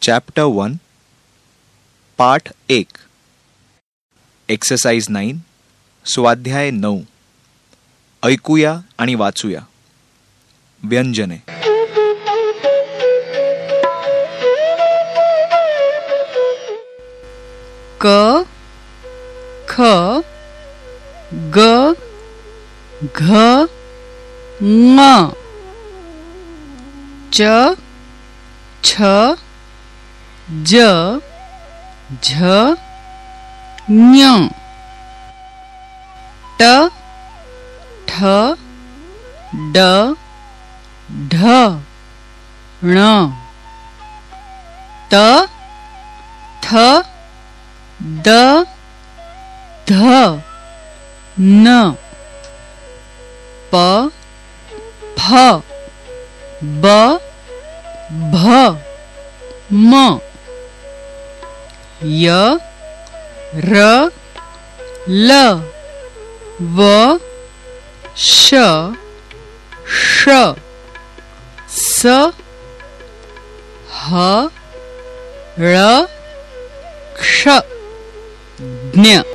Chapter 1 पाठ 1 exercise 9 स्वाध्याय 9 ऐकूया आणि वाचूया. व्यंजने. क ख ग घ ङ च छ ज झ ञ ट ठ ड ढ ण त थ द ध न प फ ब भ म य र ल व श ष स ह ळ क्ष ज्ञ